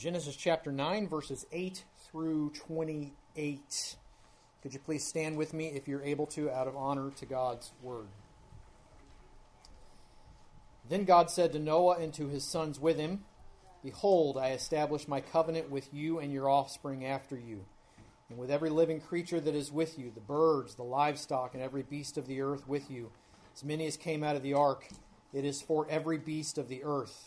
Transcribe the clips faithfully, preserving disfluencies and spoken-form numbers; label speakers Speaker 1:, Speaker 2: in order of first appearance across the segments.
Speaker 1: Genesis chapter nine, verses eight through twenty-eight. Could you please stand with me if you're able to, out of honor to God's word? Then God said to Noah and to his sons with him, Behold, I establish my covenant with you and your offspring after you, and with every living creature that is with you, the birds, the livestock, and every beast of the earth with you, as many as came out of the ark. It is for every beast of the earth.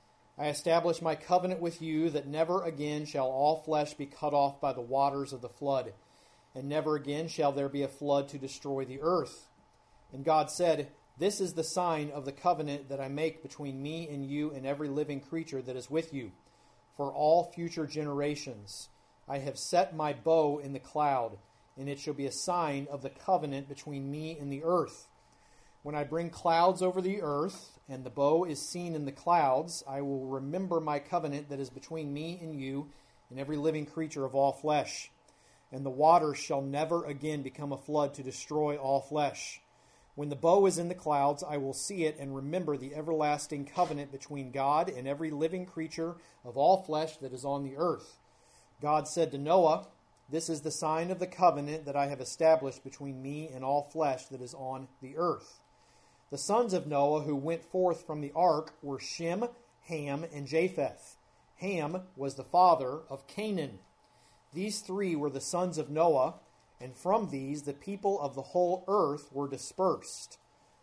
Speaker 1: I establish my covenant with you that never again shall all flesh be cut off by the waters of the flood, and never again shall there be a flood to destroy the earth. And God said, This is the sign of the covenant that I make between me and you and every living creature that is with you, for all future generations. I have set my bow in the cloud, and it shall be a sign of the covenant between me and the earth. When I bring clouds over the earth, and the bow is seen in the clouds, I will remember my covenant that is between me and you and every living creature of all flesh. And the waters shall never again become a flood to destroy all flesh. When the bow is in the clouds, I will see it and remember the everlasting covenant between God and every living creature of all flesh that is on the earth. God said to Noah, This is the sign of the covenant that I have established between me and all flesh that is on the earth. The sons of Noah who went forth from the ark were Shem, Ham, and Japheth. Ham was the father of Canaan. These three were the sons of Noah, and from these the people of the whole earth were dispersed.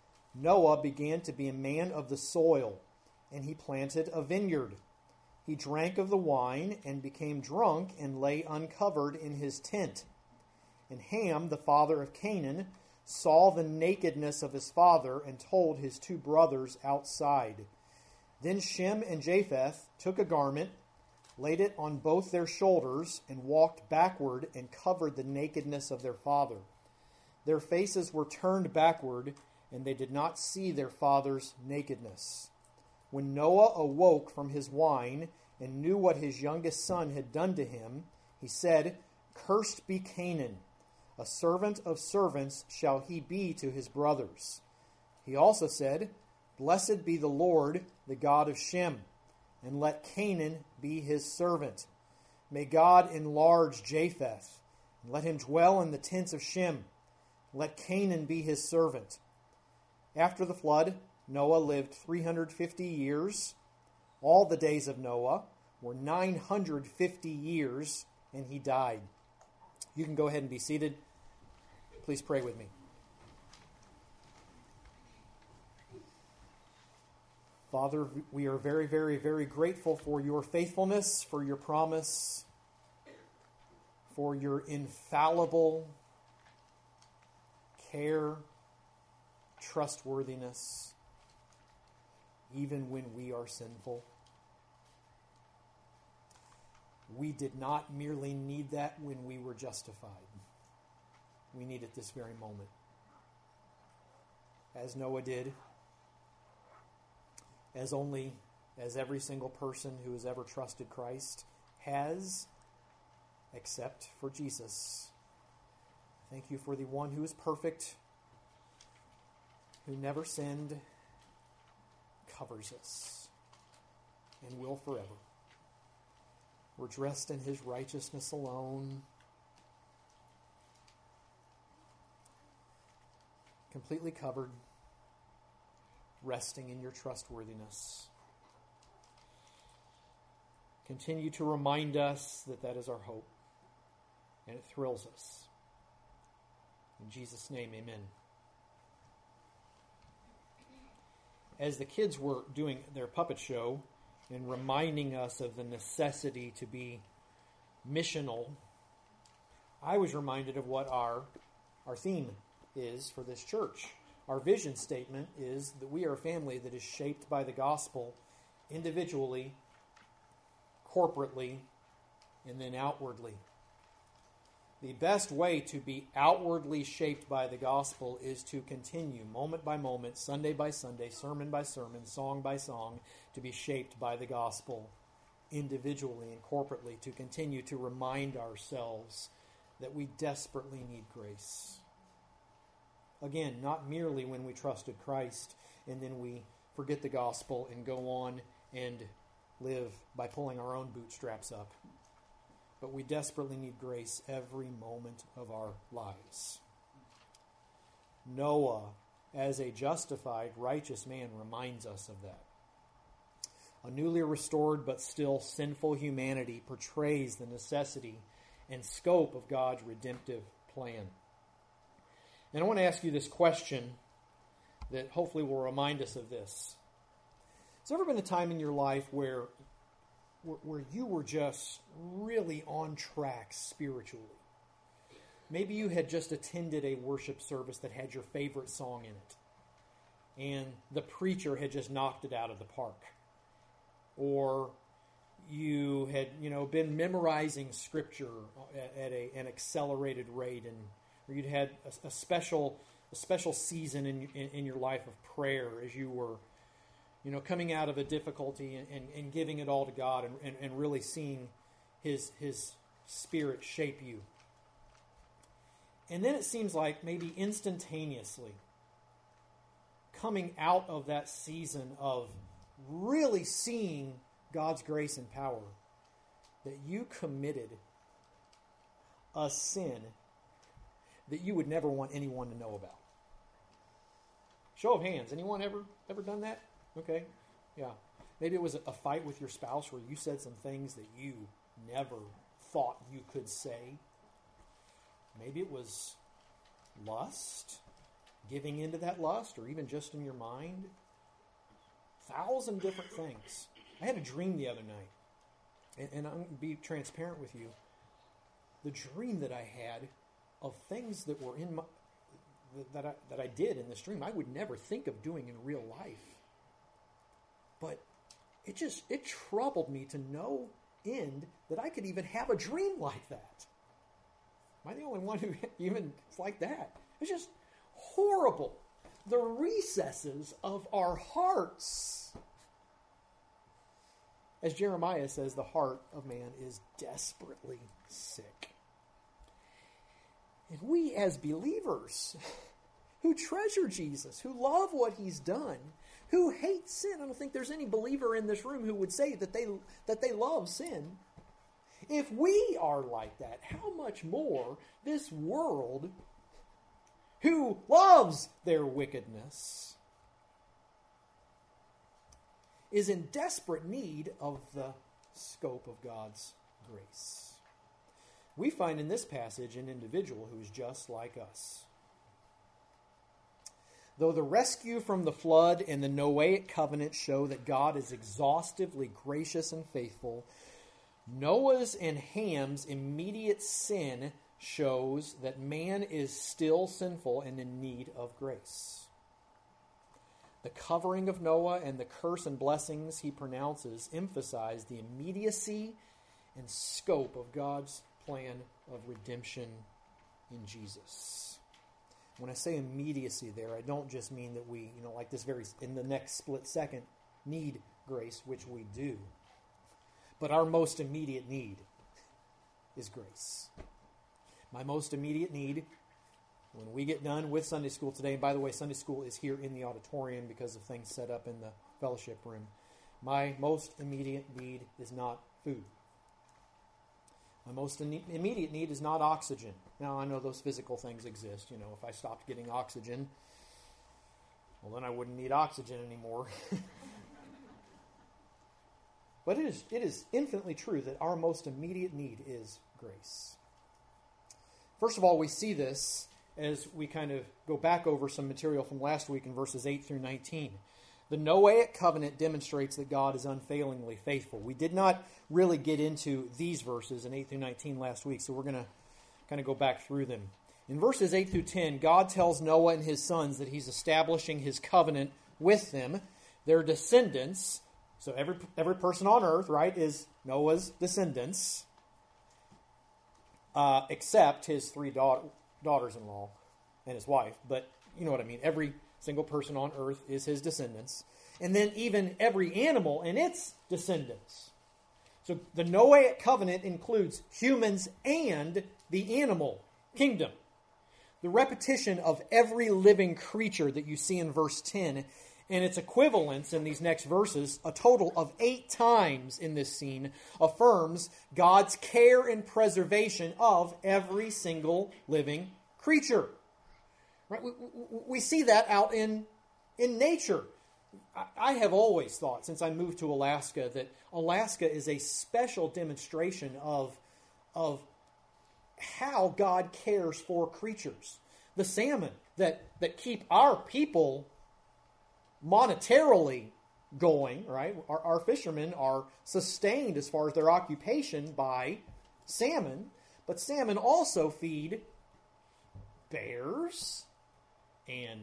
Speaker 1: Noah began to be a man of the soil, and he planted a vineyard. He drank of the wine and became drunk and lay uncovered in his tent. And Ham, the father of Canaan, saw the nakedness of his father and told his two brothers outside. Then Shem and Japheth took a garment, laid it on both their shoulders, and walked backward and covered the nakedness of their father. Their faces were turned backward, and they did not see their father's nakedness. When Noah awoke from his wine and knew what his youngest son had done to him, he said, Cursed be Canaan. A servant of servants shall he be to his brothers. He also said, Blessed be the Lord, the God of Shem, and let Canaan be his servant. May God enlarge Japheth, and let him dwell in the tents of Shem. Let Canaan be his servant. After the flood, Noah lived three hundred fifty years. All the days of Noah were nine hundred fifty years, and he died. You can go ahead and be seated. Please pray with me. Father, we are very, very, very grateful for your faithfulness, for your promise, for your infallible care, trustworthiness, even when we are sinful. We did not merely need that when we were justified. We need it this very moment. As Noah did, as only as every single person who has ever trusted Christ has, except for Jesus. Thank you for the one who is perfect, who never sinned, covers us, and will forever. We're dressed in his righteousness alone, completely covered, resting in your trustworthiness. Continue to remind us that that is our hope, and it thrills us. In Jesus' name, amen. As the kids were doing their puppet show and reminding us of the necessity to be missional, I was reminded of what our, our theme is for this church. Our vision statement is that we are a family that is shaped by the gospel individually, corporately, and then outwardly. The best way to be outwardly shaped by the gospel is to continue moment by moment, Sunday by Sunday, sermon by sermon, song by song, to be shaped by the gospel individually and corporately, to continue to remind ourselves that we desperately need grace. Again, not merely when we trusted Christ and then we forget the gospel and go on and live by pulling our own bootstraps up. But we desperately need grace every moment of our lives. Noah, as a justified, righteous man, reminds us of that. A newly restored but still sinful humanity portrays the necessity and scope of God's redemptive plan. And I want to ask you this question that hopefully will remind us of this. Has there ever been a time in your life where, where you were just really on track spiritually? Maybe you had just attended a worship service that had your favorite song in it, and the preacher had just knocked it out of the park. Or you had, you know, been memorizing scripture at, at a, an accelerated rate, and or you'd had a, a special a special season in, in in your life of prayer as you were, you know, coming out of a difficulty and, and, and giving it all to God and, and, and really seeing His His Spirit shape you. And then it seems like maybe instantaneously, coming out of that season of really seeing God's grace and power, that you committed a sin that you would never want anyone to know about. Show of hands. Anyone ever ever done that? Okay. Yeah. Maybe it was a fight with your spouse where you said some things that you never thought you could say. Maybe it was lust, giving into that lust, or even just in your mind. Thousand different things. I had a dream the other night, and, and I'm going to be transparent with you. The dream that I had of things that were in my that I, that I did in this dream, I would never think of doing in real life. But it just it troubled me to no end that I could even have a dream like that. Am I the only one who even is like that? It's just horrible. The recesses of our hearts. As Jeremiah says, the heart of man is desperately sick. And we as believers who treasure Jesus, who love what He's done, who hate sin, I don't think there's any believer in this room who would say that they that they love sin. If we are like that, how much more this world who loves their wickedness is in desperate need of the scope of God's grace. We find in this passage an individual who is just like us. Though the rescue from the flood and the Noahic covenant show that God is exhaustively gracious and faithful, Noah's and Ham's immediate sin shows that man is still sinful and in need of grace. The covering of Noah and the curse and blessings he pronounces emphasize the immediacy and scope of God's plan of redemption in Jesus. When I say immediacy there, I don't just mean that we, you know, like this very, in the next split second, need grace, which we do. But our most immediate need is grace. My most immediate need, when we get done with Sunday school today, and by the way, Sunday school is here in the auditorium because of things set up in the fellowship room. My most immediate need is not food. My most in- immediate need is not oxygen. Now, I know those physical things exist. You know, if I stopped getting oxygen, well, then I wouldn't need oxygen anymore. But it is, it is infinitely true that our most immediate need is grace. First of all, we see this as we kind of go back over some material from last week in verses eight through nineteen. The Noahic covenant demonstrates that God is unfailingly faithful. We did not really get into these verses in eight through nineteen last week, so we're going to kind of go back through them. In verses eight through ten, God tells Noah and his sons that He's establishing His covenant with them, their descendants. So every every person on earth, right, is Noah's descendants, uh, except his three da- daughters-in-law and his wife. But you know what I mean. Every single person on earth is his descendants. And then even every animal and its descendants. So the Noahic covenant includes humans and the animal kingdom. The repetition of every living creature that you see in verse ten and its equivalence in these next verses, a total of eight times in this scene, affirms God's care and preservation of every single living creature. Right? We, we, we see that out in, in nature. I, I have always thought, since I moved to Alaska, that Alaska is a special demonstration of, of how God cares for creatures. The salmon that, that keep our people monetarily going, right? Our, our fishermen are sustained as far as their occupation by salmon, but salmon also feed bears and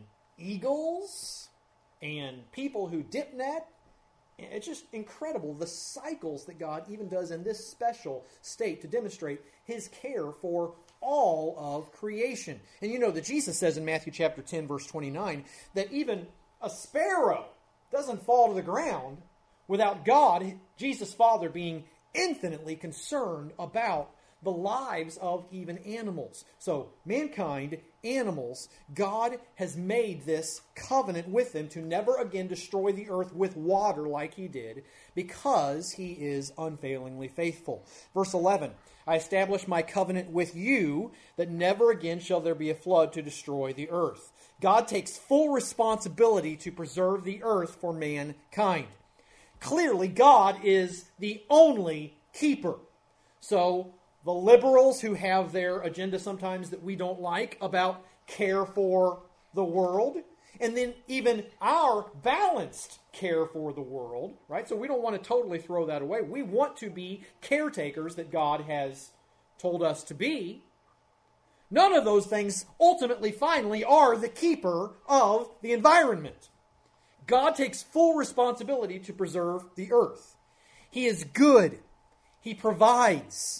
Speaker 1: eagles and people who dip net. It's just incredible the cycles that God even does in this special state to demonstrate His care for all of creation. And you know that Jesus says in Matthew chapter ten, verse twenty-nine, that even a sparrow doesn't fall to the ground without God, Jesus' Father, being infinitely concerned about the lives of even animals. So, mankind, animals, God has made this covenant with them to never again destroy the earth with water like He did, because He is unfailingly faithful. Verse eleven, I establish my covenant with you, that never again shall there be a flood to destroy the earth. God takes full responsibility to preserve the earth for mankind. Clearly, God is the only keeper. So, the liberals who have their agenda sometimes that we don't like about care for the world, and then even our balanced care for the world, right? So we don't want to totally throw that away. We want to be caretakers that God has told us to be. None of those things ultimately, finally, are the keeper of the environment. God takes full responsibility to preserve the earth. He is good. He provides.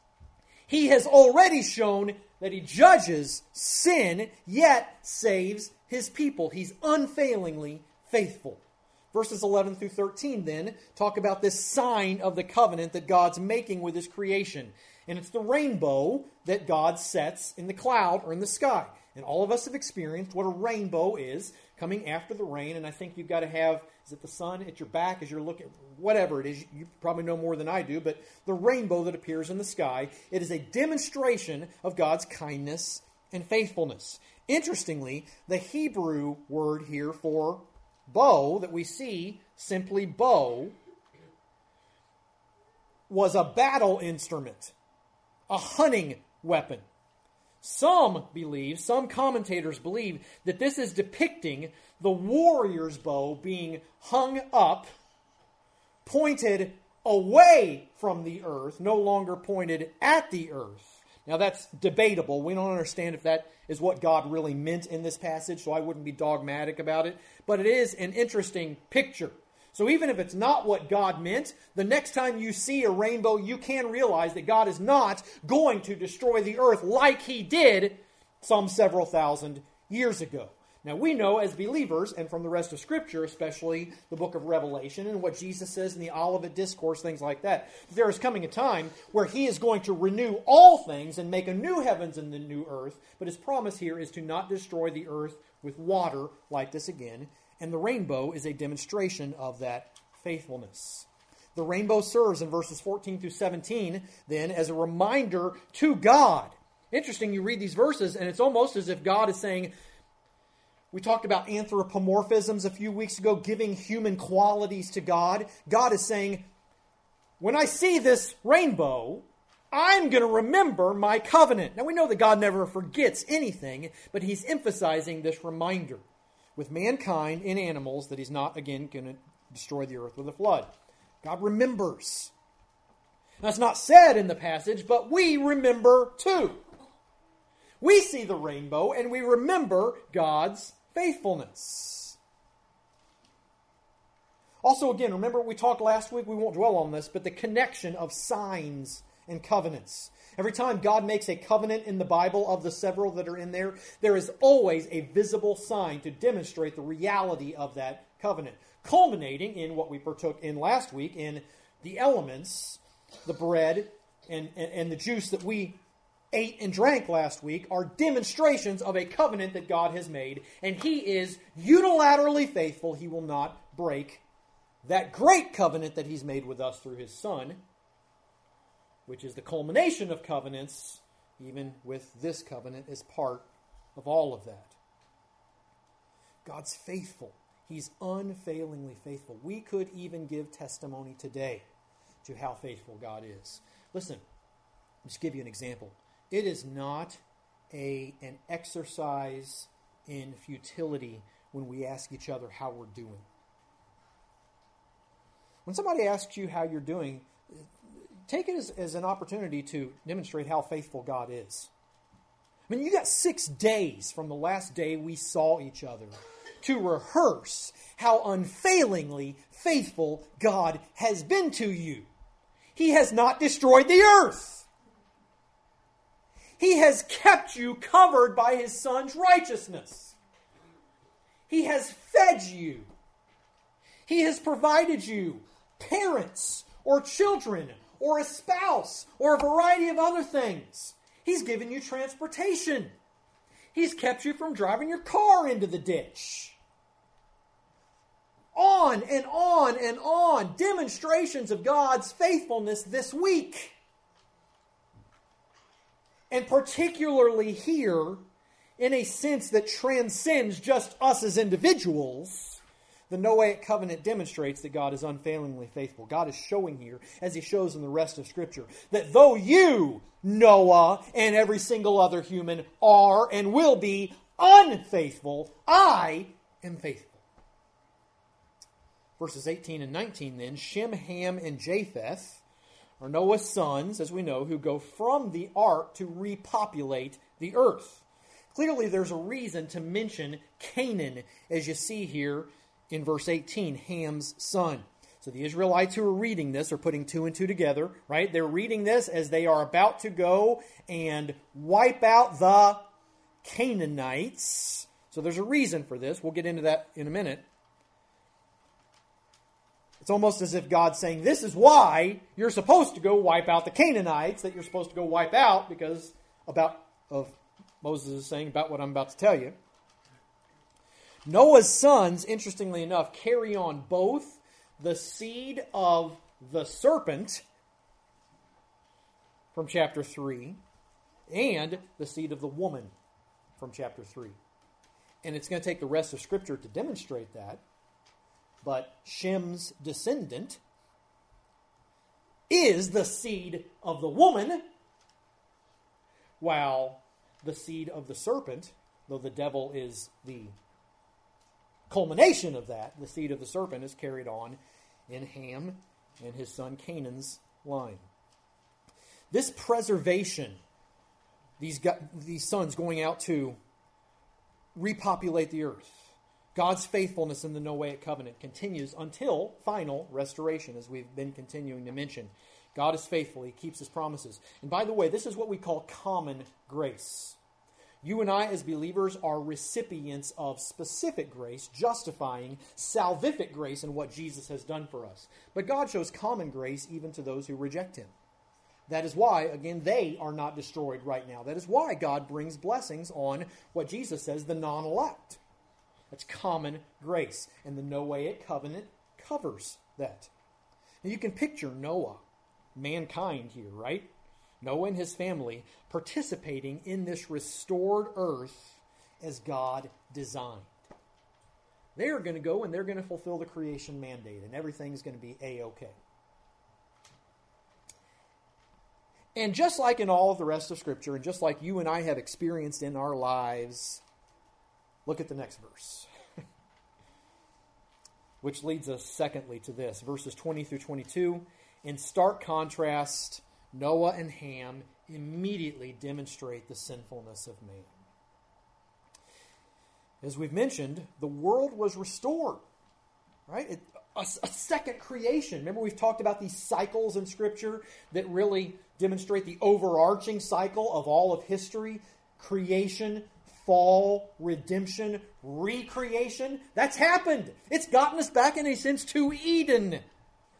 Speaker 1: He has already shown that He judges sin, yet saves His people. He's unfailingly faithful. Verses eleven through thirteen then talk about this sign of the covenant that God's making with His creation. And it's the rainbow that God sets in the cloud or in the sky. And all of us have experienced what a rainbow is coming after the rain. And I think you've got to have, is it the sun at your back as you're looking, whatever it is, you probably know more than I do, but the rainbow that appears in the sky, it is a demonstration of God's kindness and faithfulness. Interestingly, the Hebrew word here for bow that we see, simply bow, was a battle instrument, a hunting weapon. Some believe, some commentators believe, that this is depicting the warrior's bow being hung up, pointed away from the earth, no longer pointed at the earth. Now that's debatable. We don't understand if that is what God really meant in this passage, so I wouldn't be dogmatic about it. But it is an interesting picture. So even if it's not what God meant, the next time you see a rainbow, you can realize that God is not going to destroy the earth like He did some several thousand years ago. Now we know as believers, and from the rest of Scripture, especially the book of Revelation and what Jesus says in the Olivet Discourse, things like that, there is coming a time where He is going to renew all things and make a new heavens and the new earth. But His promise here is to not destroy the earth with water like this again. And the rainbow is a demonstration of that faithfulness. The rainbow serves in verses fourteen through seventeen, then, as a reminder to God. Interesting, you read these verses, and it's almost as if God is saying, we talked about anthropomorphisms a few weeks ago, giving human qualities to God. God is saying, when I see this rainbow, I'm going to remember my covenant. Now we know that God never forgets anything, but He's emphasizing this reminder with mankind and animals that He's not, again, going to destroy the earth with a flood. God remembers. That's not said in the passage, but we remember too. We see the rainbow and we remember God's faithfulness. Also, again, remember we talked last week, we won't dwell on this, but the connection of signs and covenants. Every time God makes a covenant in the Bible, of the several that are in there, there is always a visible sign to demonstrate the reality of that covenant, culminating in what we partook in last week, in the elements, the bread and, and, and the juice that we ate and drank last week are demonstrations of a covenant that God has made, and He is unilaterally faithful. He will not break that great covenant that He's made with us through His Son, which is the culmination of covenants, even with this covenant as part of all of that. God's faithful. He's unfailingly faithful. We could even give testimony today to how faithful God is. Listen, I'll just give you an example. It is not a, an exercise in futility when we ask each other how we're doing. When somebody asks you how you're doing, take it as, as an opportunity to demonstrate how faithful God is. I mean, you got six days from the last day we saw each other to rehearse how unfailingly faithful God has been to you. He has not destroyed the earth. He has kept you covered by His Son's righteousness. He has fed you. He has provided you parents or children or a spouse or a variety of other things. He's given you transportation. He's kept you from driving your car into the ditch. On and on and on. Demonstrations of God's faithfulness this week. And particularly here, in a sense that transcends just us as individuals, the Noahic covenant demonstrates that God is unfailingly faithful. God is showing here, as He shows in the rest of Scripture, that though you, Noah, and every single other human are and will be unfaithful, I am faithful. Verses eighteen and nineteen then, Shem, Ham, and Japheth are Noah's sons, as we know, who go from the ark to repopulate the earth. Clearly there's a reason to mention Canaan, as you see here in verse eighteen, Ham's son. So the Israelites who are reading this are putting two and two together, right? They're reading this as they are about to go and wipe out the Canaanites. So there's a reason for this. We'll get into that in a minute. It's almost as if God's saying, this is why you're supposed to go wipe out the Canaanites, that you're supposed to go wipe out, because about of Moses is saying about what I'm about to tell you. Noah's sons, interestingly enough, carry on both the seed of the serpent from chapter three and the seed of the woman from chapter three. And it's going to take the rest of Scripture to demonstrate that. But Shem's descendant is the seed of the woman, while the seed of the serpent, though the devil is the culmination of that, the seed of the serpent is carried on in Ham and his son Canaan's line. This preservation, these, these sons going out to repopulate the earth, God's faithfulness in the Noahic covenant continues until final restoration, as we've been continuing to mention. God is faithful. He keeps His promises. And by the way, this is what we call common grace. You and I, as believers, are recipients of specific grace, justifying salvific grace in what Jesus has done for us. But God shows common grace even to those who reject Him. That is why, again, they are not destroyed right now. That is why God brings blessings on what Jesus says, the non-elect. That's common grace. And the Noahic covenant covers that. Now you can picture Noah, mankind here, right? Noah and his family participating in this restored earth as God designed. They are going to go and they're going to fulfill the creation mandate, and everything's going to be A-okay. And just like in all of the rest of Scripture, and just like you and I have experienced in our lives, look at the next verse. Which leads us, secondly, to this. Verses twenty through twenty-two. In stark contrast, Noah and Ham immediately demonstrate the sinfulness of man. As we've mentioned, the world was restored. Right? It, a, a second creation. Remember we've talked about these cycles in Scripture that really demonstrate the overarching cycle of all of history. Creation, fall, redemption, recreation. That's happened. It's gotten us back, in a sense, to Eden.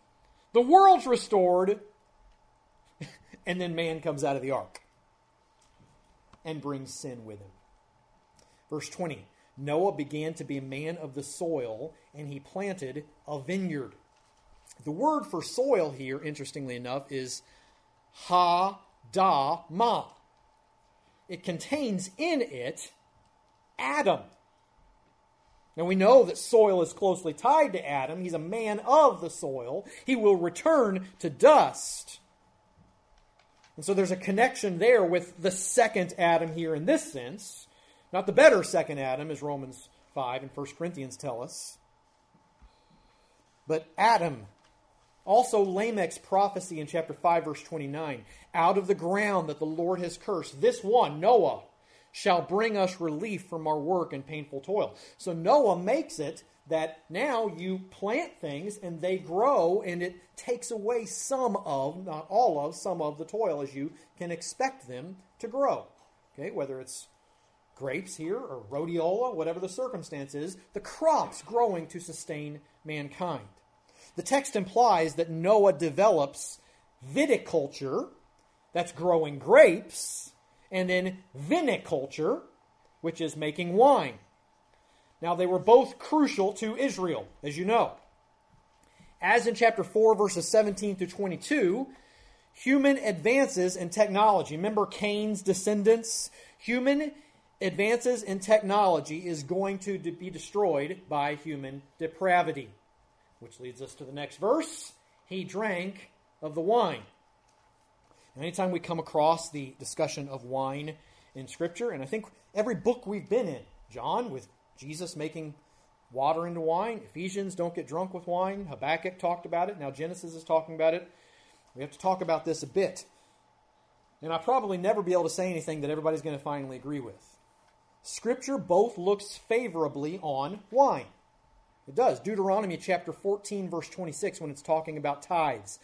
Speaker 1: The world's restored, and then man comes out of the ark. and brings sin with him. Verse twenty, Noah began to be a man of the soil, and he planted a vineyard. The word for soil here, interestingly enough, is ha-da-ma. It contains in it Adam. Now we know that soil is closely tied to Adam. He's a man of the soil. He will return to dust. And so there's a connection there with the second Adam here in this sense. Not the better second Adam, as Romans five and First Corinthians tell us. But Adam, also Lamech's prophecy in chapter five, verse twenty-nine. Out of the ground that the Lord has cursed, this one, Noah, shall bring us relief from our work and painful toil. So Noah makes it that now you plant things and they grow, and it takes away some of, not all of, some of the toil as you can expect them to grow. Okay, whether it's grapes here or rhodiola, whatever the circumstance is, the crops growing to sustain mankind. The text implies that Noah develops viticulture, that's growing grapes, and then viniculture, which is making wine. Now, they were both crucial to Israel, as you know. As in chapter four, verses seventeen through twenty-two, human advances in technology. Remember Cain's descendants? Human advances in technology is going to be destroyed by human depravity. Which leads us to the next verse. He drank of the wine. Anytime we come across the discussion of wine in Scripture, and I think every book we've been in, John with Jesus making water into wine, Ephesians, don't get drunk with wine, Habakkuk talked about it, now Genesis is talking about it. We have to talk about this a bit. And I'll probably never be able to say anything that everybody's going to finally agree with. Scripture both looks favorably on wine. It does. Deuteronomy chapter fourteen, verse twenty-six, when it's talking about tithes.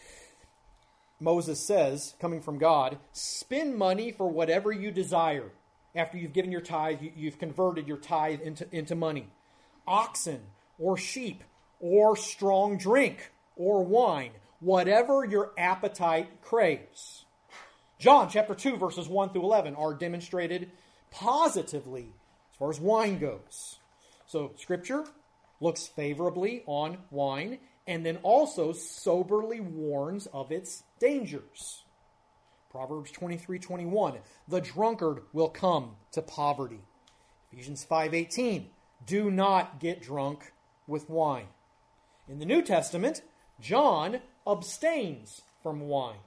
Speaker 1: Moses says, coming from God, spend money for whatever you desire. After you've given your tithe, you've converted your tithe into, into money. Oxen, or sheep, or strong drink, or wine, whatever your appetite craves. John chapter two, verses one through eleven are demonstrated positively as far as wine goes. So Scripture looks favorably on wine, and then also soberly warns of its dangers. Proverbs twenty-three twenty-one, the drunkard will come to poverty. Ephesians five eighteen, do not get drunk with wine. In the New Testament, John abstains from wine.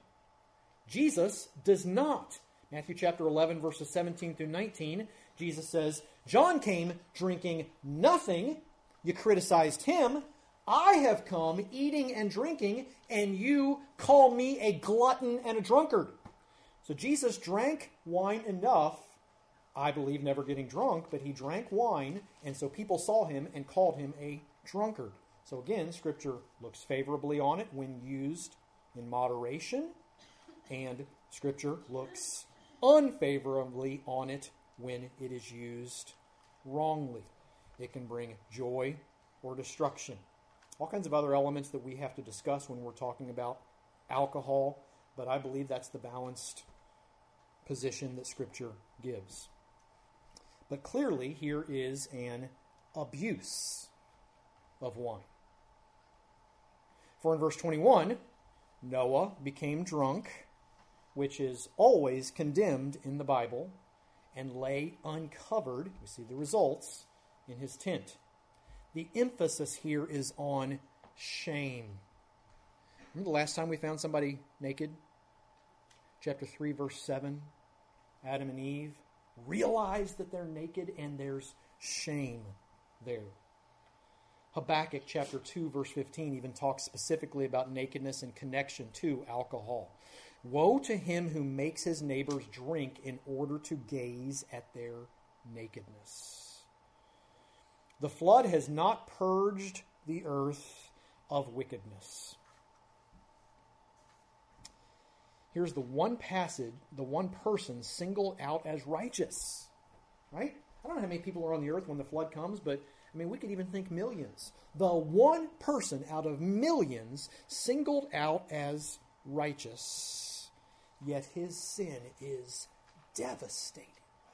Speaker 1: Jesus does not. Matthew chapter eleven, verses seventeen through nineteen, Jesus says, John came drinking nothing. You criticized him. I have come eating and drinking, and you call me a glutton and a drunkard. So Jesus drank wine enough, I believe never getting drunk, but he drank wine, and so people saw him and called him a drunkard. So again, Scripture looks favorably on it when used in moderation, and Scripture looks unfavorably on it when it is used wrongly. It can bring joy or destruction. All kinds of other elements that we have to discuss when we're talking about alcohol, but I believe that's the balanced position that Scripture gives. But clearly, here is an abuse of wine. For in verse twenty-one, Noah became drunk, which is always condemned in the Bible, and lay uncovered, we see the results, in his tent. The emphasis here is on shame. Remember the last time we found somebody naked? Chapter three, verse seven. Adam and Eve realize that they're naked, and there's shame there. Habakkuk chapter two, verse fifteen even talks specifically about nakedness in connection to alcohol. Woe to him who makes his neighbors drink in order to gaze at their nakedness. The flood has not purged the earth of wickedness. Here's the one passage, the one person singled out as righteous. Right? I don't know how many people are on the earth when the flood comes, but I mean, we could even think millions. The one person out of millions singled out as righteous, yet his sin is devastating.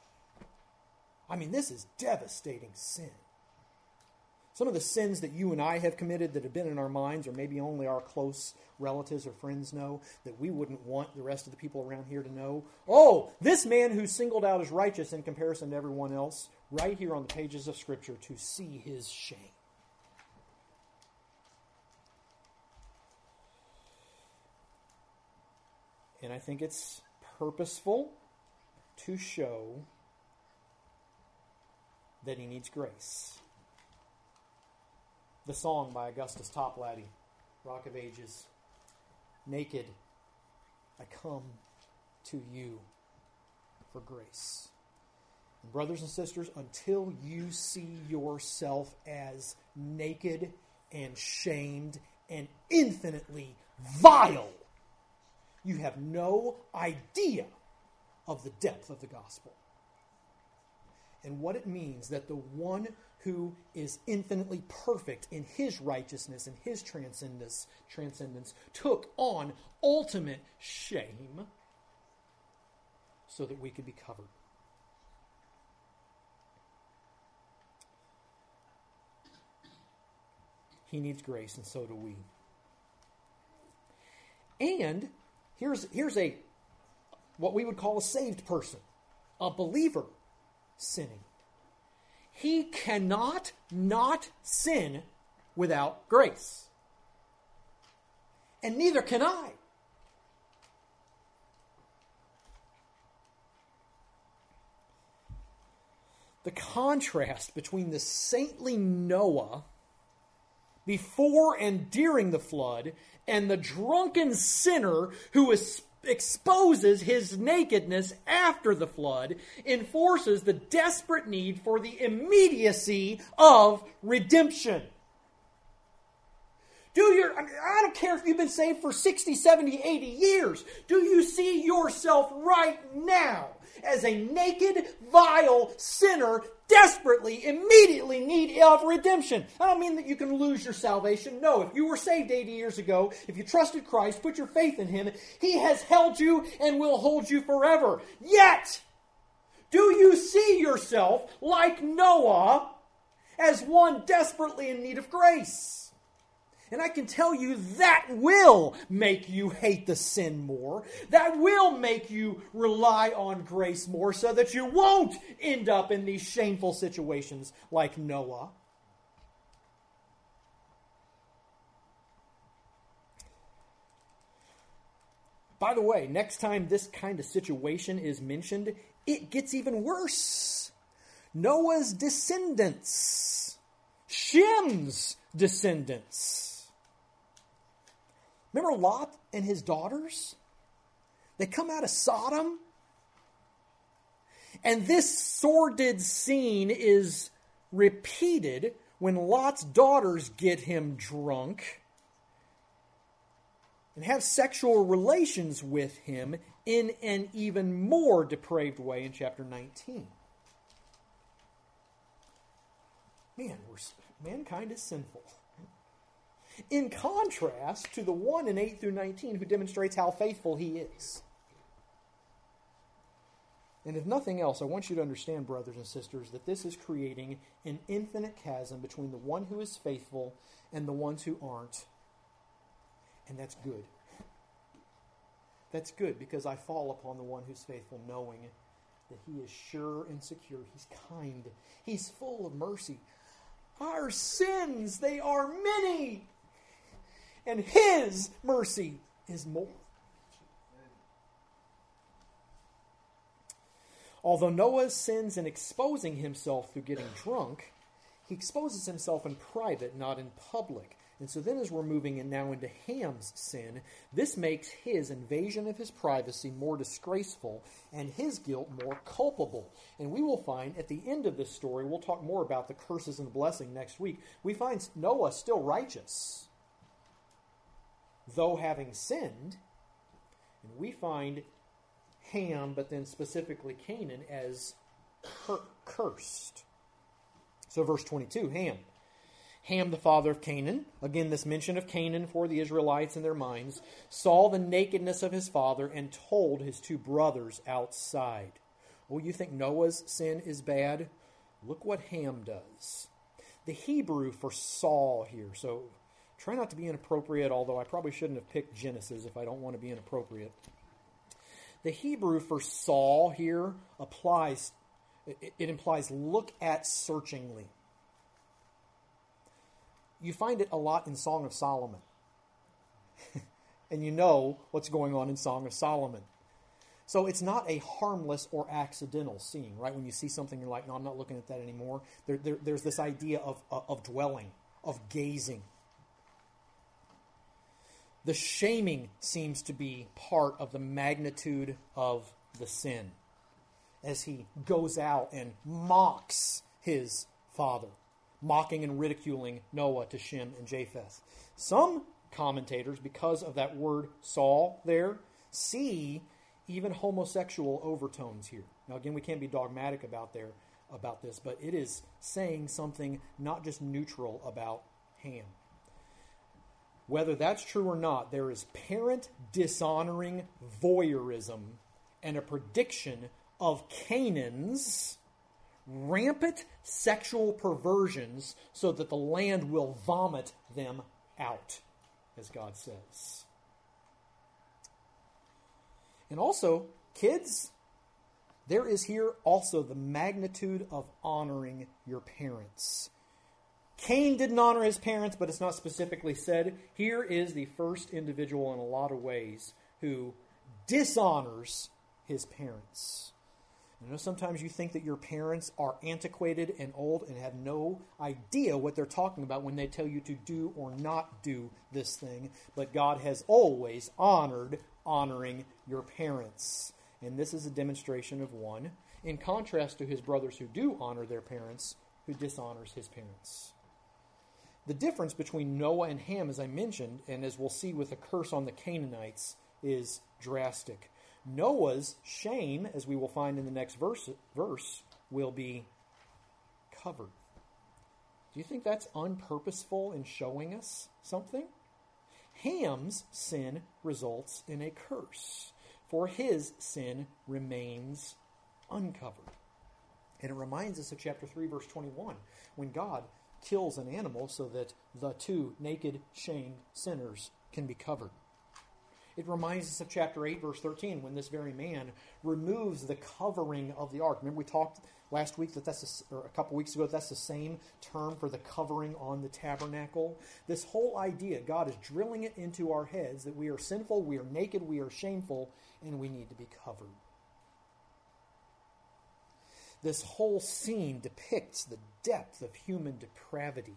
Speaker 1: I mean, this is devastating sin. Some of the sins that you and I have committed that have been in our minds, or maybe only our close relatives or friends know, that we wouldn't want the rest of the people around here to know. Oh, this man who's singled out as righteous in comparison to everyone else, right here on the pages of Scripture, to see his shame. And I think it's purposeful to show that he needs grace. The song by Augustus Toplady, Rock of Ages. Naked, I come to you for grace. And brothers and sisters, until you see yourself as naked and shamed and infinitely vile, you have no idea of the depth of the gospel and what it means that the one who is infinitely perfect in his righteousness and his transcendence, transcendence took on ultimate shame so that we could be covered. He needs grace, and so do we. And here's, here's a what we would call a saved person, a believer sinning. He cannot not sin without grace. And neither can I. The contrast between the saintly Noah before and during the flood and the drunken sinner who is exposes his nakedness after the flood enforces the desperate need for the immediacy of redemption. Do your, I mean, I don't care if you've been saved for sixty, seventy, eighty years. Do you see yourself right now as a naked, vile sinner desperately, immediately need of redemption? I don't mean that you can lose your salvation. No, if you were saved eighty years ago, if you trusted Christ, put your faith in Him, He has held you and will hold you forever. Yet, do you see yourself like Noah as one desperately in need of grace? And I can tell you that will make you hate the sin more. That will make you rely on grace more so that you won't end up in these shameful situations like Noah. By the way, next time this kind of situation is mentioned, it gets even worse. Noah's descendants. Shem's descendants. Remember Lot and his daughters? They come out of Sodom. And this sordid scene is repeated when Lot's daughters get him drunk and have sexual relations with him in an even more depraved way in chapter nineteen. Man, we're, mankind is sinful. In contrast to the one in eight through nineteen who demonstrates how faithful he is. And if nothing else, I want you to understand, brothers and sisters, that this is creating an infinite chasm between the one who is faithful and the ones who aren't. And that's good. That's good because I fall upon the one who's faithful, knowing that he is sure and secure. He's kind. He's full of mercy. Our sins, they are many. And His mercy is more. Although Noah sins in exposing himself through getting drunk, he exposes himself in private, not in public. And so then as we're moving in now into Ham's sin, this makes his invasion of his privacy more disgraceful and his guilt more culpable. And we will find at the end of this story, we'll talk more about the curses and the blessing next week, we find Noah still righteous, though having sinned, and we find Ham, but then specifically Canaan, as cur- cursed. So verse twenty-two, Ham. Ham, the father of Canaan, again this mention of Canaan for the Israelites in their minds, saw the nakedness of his father and told his two brothers outside. Oh, you think Noah's sin is bad? Look what Ham does. The Hebrew for Saul here, so try not to be inappropriate, although I probably shouldn't have picked Genesis if I don't want to be inappropriate. The Hebrew for Saul here applies, it, it implies look at searchingly. You find it a lot in Song of Solomon. And you know what's going on in Song of Solomon. So it's not a harmless or accidental seeing, right? When you see something, you're like, no, I'm not looking at that anymore. There, there, there's this idea of, of dwelling, of gazing. The shaming seems to be part of the magnitude of the sin as he goes out and mocks his father, mocking and ridiculing Noah to Shem and Japheth. Some commentators, because of that word Saul there, see even homosexual overtones here. Now, again, we can't be dogmatic about there about this, but it is saying something not just neutral about Ham. Whether that's true or not, there is parent dishonoring voyeurism and a prediction of Canaan's rampant sexual perversions so that the land will vomit them out, as God says. And also, kids, there is here also the magnitude of honoring your parents. Cain didn't honor his parents, but it's not specifically said. Here is the first individual in a lot of ways who dishonors his parents. You know, sometimes you think that your parents are antiquated and old and have no idea what they're talking about when they tell you to do or not do this thing. But God has always honored honoring your parents. And this is a demonstration of one, in contrast to his brothers who do honor their parents, who dishonors his parents. The difference between Noah and Ham, as I mentioned, and as we'll see with the curse on the Canaanites, is drastic. Noah's shame, as we will find in the next verse, verse will be covered. Do you think that's unpurposeful in showing us something? Ham's sin results in a curse, for his sin remains uncovered. And it reminds us of chapter three, verse twenty-one, when God kills an animal so that the two naked, shamed sinners can be covered. It reminds us of chapter eight, verse thirteen, when this very man removes the covering of the ark. Remember we talked last week that that's, a, or a couple weeks ago, that that's the same term for the covering on the tabernacle. This whole idea, God is drilling it into our heads that we are sinful, we are naked, we are shameful, and we need to be covered. This whole scene depicts the depth of human depravity.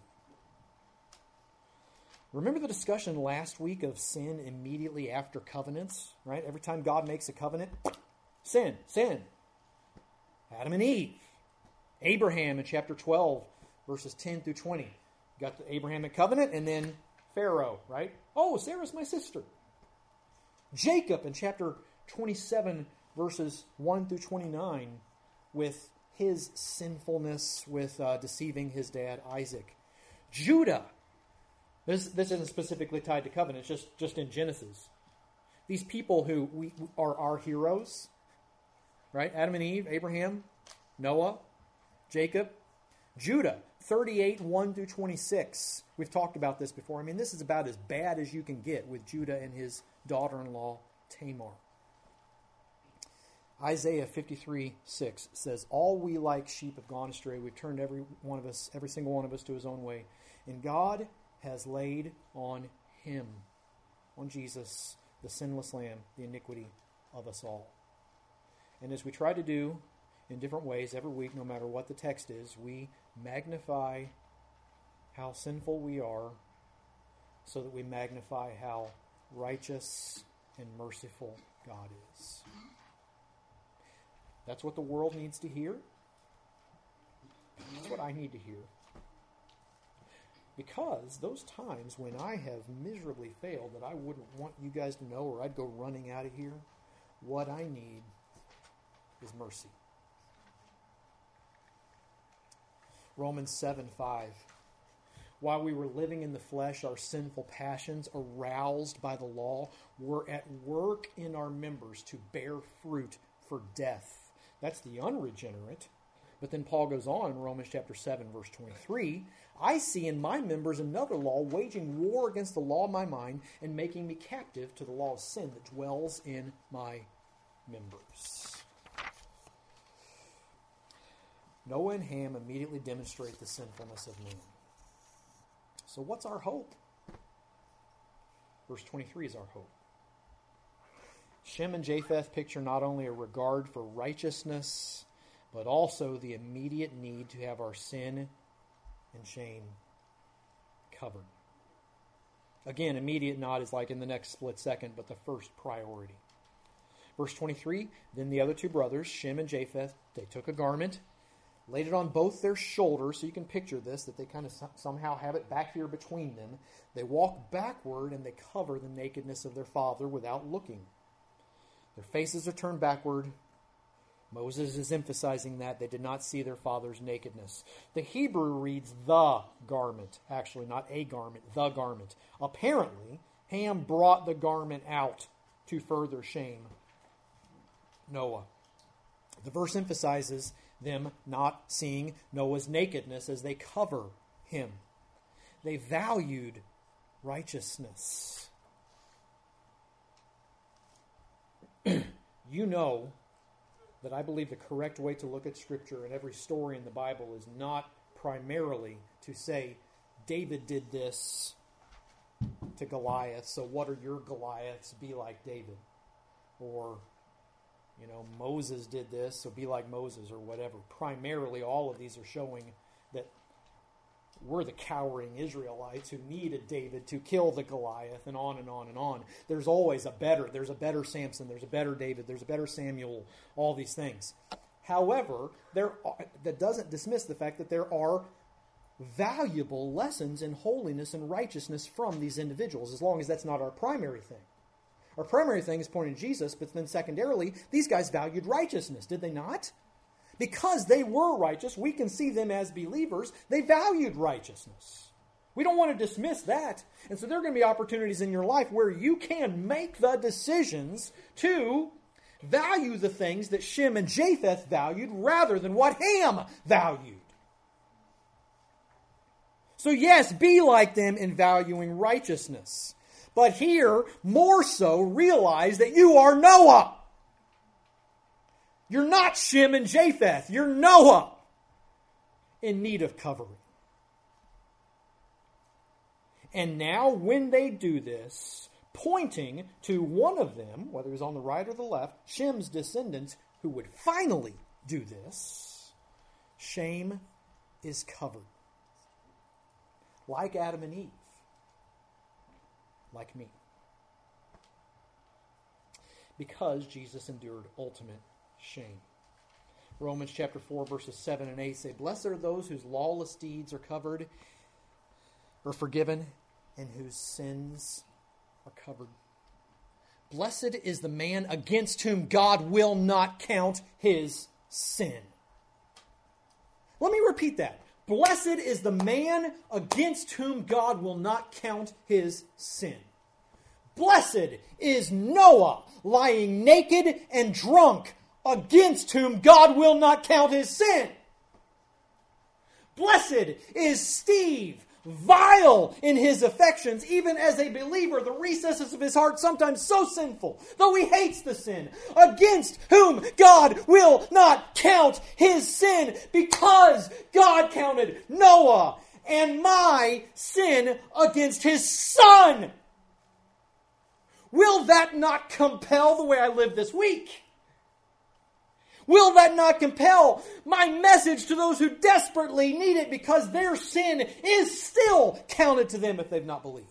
Speaker 1: Remember the discussion last week of sin immediately after covenants, right? Every time God makes a covenant, sin, sin. Adam and Eve. Abraham in chapter twelve, verses ten through twenty. You got the Abrahamic covenant, and then Pharaoh, right? Oh, Sarah's my sister. Jacob in chapter twenty-seven, verses one through twenty-nine, with his sinfulness with uh, deceiving his dad Isaac. Judah. This, this isn't specifically tied to covenant, it's just, just in Genesis. These people who we are our heroes, right? Adam and Eve, Abraham, Noah, Jacob, Judah, thirty-eight, one through twenty-six. We've talked about this before. I mean, this is about as bad as you can get with Judah and his daughter-in-law, Tamar. Isaiah fifty-three, six says, "All we like sheep have gone astray. We've turned every one of us, every single one of us to his own way. And God has laid on him," on Jesus, the sinless Lamb, the iniquity of us all. And as we try to do in different ways every week, no matter what the text is, we magnify how sinful we are so that we magnify how righteous and merciful God is. That's what the world needs to hear. That's what I need to hear. Because those times when I have miserably failed that I wouldn't want you guys to know, or I'd go running out of here, what I need is mercy. Romans seven, five. While we were living in the flesh, our sinful passions, aroused by the law, were at work in our members to bear fruit for death. That's the unregenerate. But then Paul goes on in Romans chapter seven, verse twenty-three, I see in my members another law, waging war against the law of my mind and making me captive to the law of sin that dwells in my members. Noah and Ham immediately demonstrate the sinfulness of man. So what's our hope? Verse twenty-three is our hope. Shem and Japheth picture not only a regard for righteousness, but also the immediate need to have our sin and shame covered. Again, immediate not is like in the next split second, but the first priority. Verse twenty-three, then the other two brothers, Shem and Japheth, they took a garment, laid it on both their shoulders, so you can picture this, that they kind of somehow have it back here between them. They walk backward and they cover the nakedness of their father without looking. Their faces are turned backward. Moses is emphasizing that they did not see their father's nakedness. The Hebrew reads the garment, actually not a garment, the garment. Apparently, Ham brought the garment out to further shame Noah. The verse emphasizes them not seeing Noah's nakedness as they cover him. They valued righteousness. You know that I believe the correct way to look at Scripture and every story in the Bible is not primarily to say, David did this to Goliath, so what are your Goliaths? Be like David. Or, you know, Moses did this, so be like Moses, or whatever. Primarily, all of these are showing that we're the cowering Israelites who needed David to kill the Goliath, and on and on and on. There's always a better. There's a better Samson. There's a better David. There's a better Samuel. All these things. However, there are, that doesn't dismiss the fact that there are valuable lessons in holiness and righteousness from these individuals, as long as that's not our primary thing. Our primary thing is pointing to Jesus, but then secondarily, these guys valued righteousness, did they not? Because they were righteous, we can see them as believers. They valued righteousness. We don't want to dismiss that. And so there are going to be opportunities in your life where you can make the decisions to value the things that Shem and Japheth valued rather than what Ham valued. So yes, be like them in valuing righteousness. But here, more so, realize that you are Noah. You're not Shem and Japheth. You're Noah in need of covering. And now when they do this, pointing to one of them, whether he's on the right or the left, Shem's descendants, who would finally do this, shame is covered. Like Adam and Eve. Like me. Because Jesus endured ultimate shame. Romans chapter four, verses seven and eight say, blessed are those whose lawless deeds are covered or forgiven, and whose sins are covered. Blessed is the man against whom God will not count his sin. Let me repeat that. Blessed is the man against whom God will not count his sin. Blessed is Noah, lying naked and drunk, against whom God will not count his sin. Blessed is Steve, vile in his affections, even as a believer, the recesses of his heart sometimes so sinful, though he hates the sin, against whom God will not count his sin, because God counted Noah and my sin against his son. Will that not compel the way I live this week? Will that not compel my message to those who desperately need it, because their sin is still counted to them if they've not believed?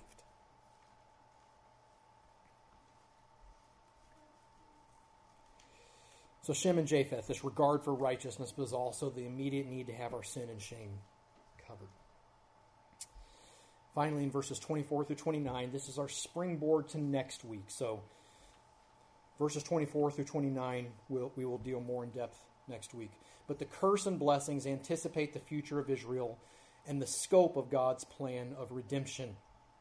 Speaker 1: So Shem and Japheth, this regard for righteousness, but also the immediate need to have our sin and shame covered. Finally, in verses twenty-four through twenty-nine, this is our springboard to next week. So verses twenty-four through twenty-nine, we'll, we will deal more in depth next week. But the curse and blessings anticipate the future of Israel and the scope of God's plan of redemption.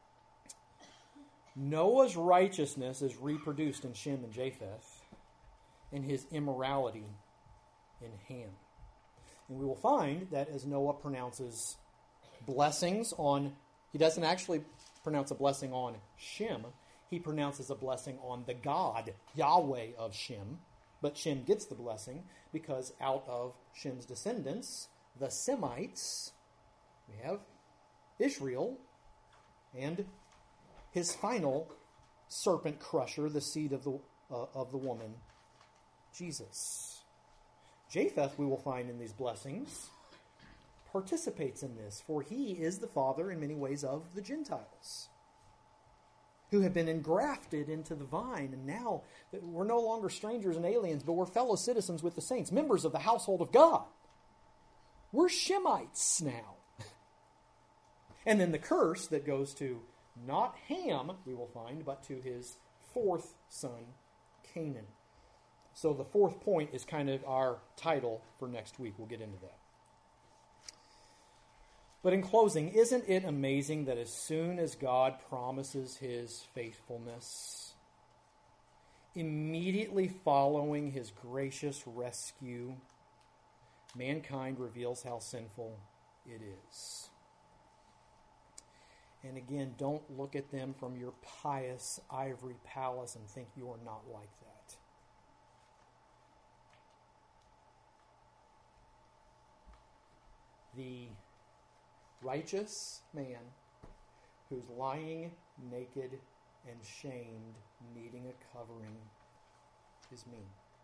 Speaker 1: Noah's righteousness is reproduced in Shem and Japheth, and his immorality in Ham. And we will find that as Noah pronounces blessings on, he doesn't actually pronounce a blessing on Shem. He pronounces a blessing on the God, Yahweh of Shem. But Shem gets the blessing because out of Shem's descendants, the Semites, we have Israel and his final serpent crusher, the seed of the uh, of the woman, Jesus. Japheth, we will find in these blessings, participates in this, for he is the father in many ways of the Gentiles, who have been engrafted into the vine, and now we're no longer strangers and aliens, but we're fellow citizens with the saints, members of the household of God. We're Shemites now. And then the curse that goes to not Ham, we will find, but to his fourth son, Canaan. So the fourth point is kind of our title for next week. We'll get into that. But in closing, isn't it amazing that as soon as God promises his faithfulness, immediately following his gracious rescue, mankind reveals how sinful it is? And again, don't look at them from your pious ivory palace and think you are not like that. The righteous man who's lying naked and shamed, needing a covering, is me.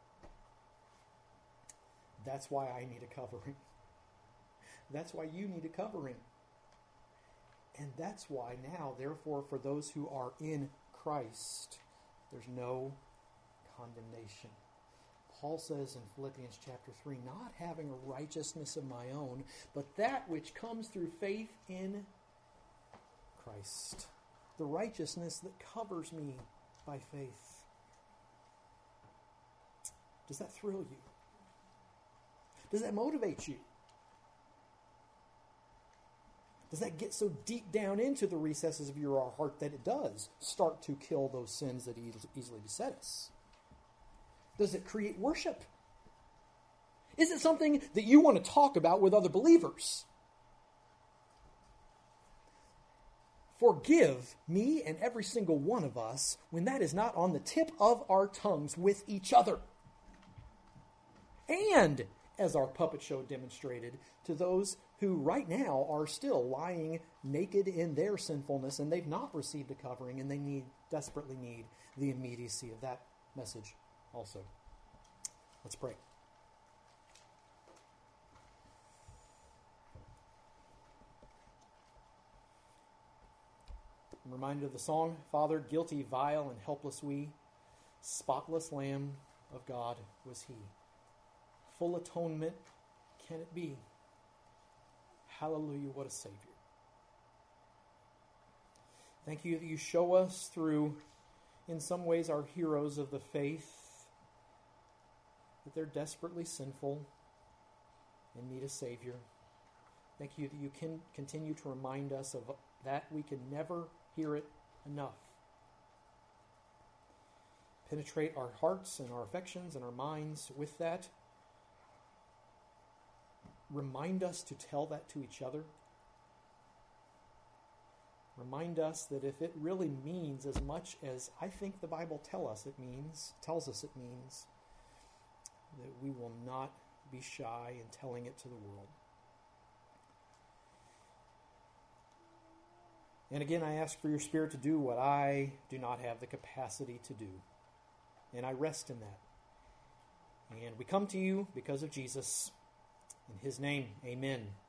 Speaker 1: That's why I need a covering. That's why you need a covering. And that's why now, therefore, for those who are in Christ, there's no condemnation. Paul says in Philippians chapter three, not having a righteousness of my own, but that which comes through faith in Christ. The righteousness that covers me by faith. Does that thrill you? Does that motivate you? Does that get so deep down into the recesses of your heart that it does start to kill those sins that easily beset us? Does it create worship? Is it something that you want to talk about with other believers? Forgive me and every single one of us when that is not on the tip of our tongues with each other. And, as our puppet show demonstrated, to those who right now are still lying naked in their sinfulness and they've not received a covering and they need desperately need the immediacy of that message also. Let's pray. I'm reminded of the song, Father, guilty, vile, and helpless we, spotless Lamb of God was he. Full atonement can it be? Hallelujah, what a Savior. Thank you that you show us through, in some ways, our heroes of the faith, that they're desperately sinful and need a Savior. Thank you that you can continue to remind us of that. We can never hear it enough. Penetrate our hearts and our affections and our minds with that. Remind us to tell that to each other. Remind us that if it really means as much as I think the Bible tell us it means, tells us it means, that we will not be shy in telling it to the world. And again, I ask for your Spirit to do what I do not have the capacity to do. And I rest in that. And we come to you because of Jesus. In his name, amen.